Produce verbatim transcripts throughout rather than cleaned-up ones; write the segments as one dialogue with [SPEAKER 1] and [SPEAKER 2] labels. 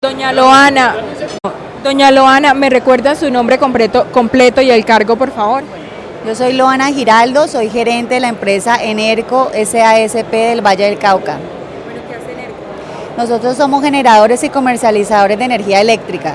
[SPEAKER 1] Doña Loana, doña Loana, ¿me recuerda su nombre completo, completo y el cargo, por favor?
[SPEAKER 2] Yo soy Loana Giraldo, soy gerente de la empresa Enerco S A S P del Valle del Cauca.
[SPEAKER 1] Bueno, ¿qué hace Enerco?
[SPEAKER 2] Nosotros somos generadores y comercializadores de energía eléctrica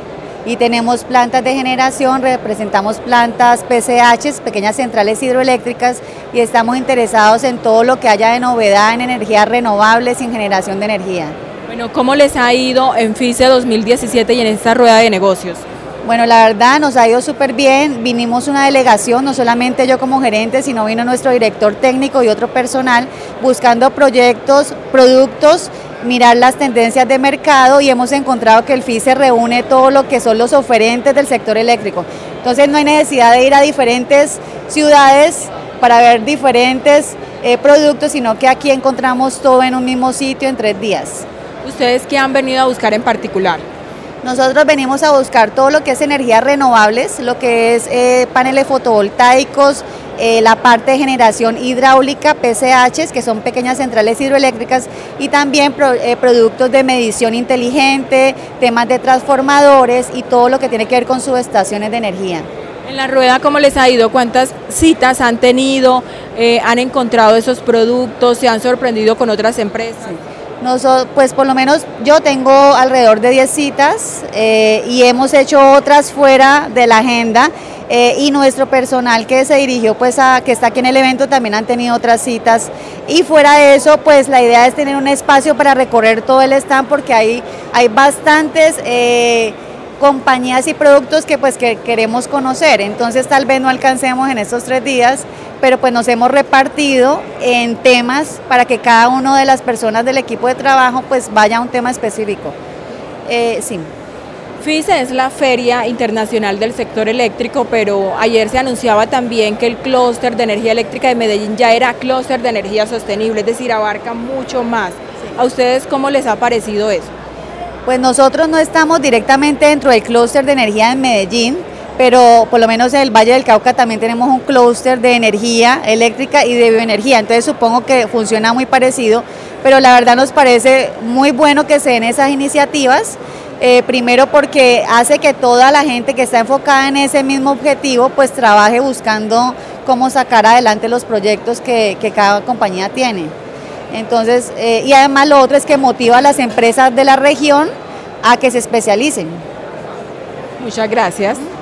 [SPEAKER 2] y tenemos plantas de generación, representamos plantas P C H, pequeñas centrales hidroeléctricas, y estamos interesados en todo lo que haya de novedad en energías renovables y en generación de energía.
[SPEAKER 1] Bueno, ¿cómo les ha ido en FICE dos mil diecisiete y en esta rueda de negocios?
[SPEAKER 2] Bueno, la verdad nos ha ido súper bien, vinimos una delegación, no solamente yo como gerente, sino vino nuestro director técnico y otro personal buscando proyectos, productos, mirar las tendencias de mercado, y hemos encontrado que el FICE reúne todo lo que son los oferentes del sector eléctrico. Entonces no hay necesidad de ir a diferentes ciudades para ver diferentes eh, productos, sino que aquí encontramos todo en un mismo sitio en tres días.
[SPEAKER 1] ¿Ustedes qué han venido a buscar en particular?
[SPEAKER 2] Nosotros venimos a buscar todo lo que es energías renovables, lo que es eh, paneles fotovoltaicos, eh, la parte de generación hidráulica, P C H, que son pequeñas centrales hidroeléctricas, y también pro, eh, productos de medición inteligente, temas de transformadores y todo lo que tiene que ver con subestaciones de energía.
[SPEAKER 1] En la rueda, ¿cómo les ha ido? ¿Cuántas citas han tenido? Eh, ¿Han encontrado esos productos? ¿Se han sorprendido con otras empresas?
[SPEAKER 2] Sí. Nosotros, pues por lo menos yo tengo alrededor de diez citas eh, y hemos hecho otras fuera de la agenda, eh, y nuestro personal que se dirigió, pues a, que está aquí en el evento, también han tenido otras citas, y fuera de eso, pues la idea es tener un espacio para recorrer todo el stand, porque hay, hay bastantes eh, compañías y productos que pues que queremos conocer. Entonces tal vez no alcancemos en estos tres días, pero pues nos hemos repartido en temas para que cada una de las personas del equipo de trabajo pues vaya a un tema específico. Eh, sí.
[SPEAKER 1] FICE es la Feria Internacional del Sector Eléctrico, pero ayer se anunciaba también que el clúster de energía eléctrica de Medellín ya era clúster de energía sostenible, es decir, abarca mucho más. Sí. ¿A ustedes cómo les ha parecido eso?
[SPEAKER 2] Pues nosotros no estamos directamente dentro del clúster de energía en Medellín, pero por lo menos en el Valle del Cauca también tenemos un clúster de energía eléctrica y de bioenergía, entonces supongo que funciona muy parecido, pero la verdad nos parece muy bueno que se den esas iniciativas, eh, primero porque hace que toda la gente que está enfocada en ese mismo objetivo pues trabaje buscando cómo sacar adelante los proyectos que, que cada compañía tiene. Entonces, eh, y además lo otro es que motiva a las empresas de la región a que se especialicen.
[SPEAKER 1] Muchas gracias.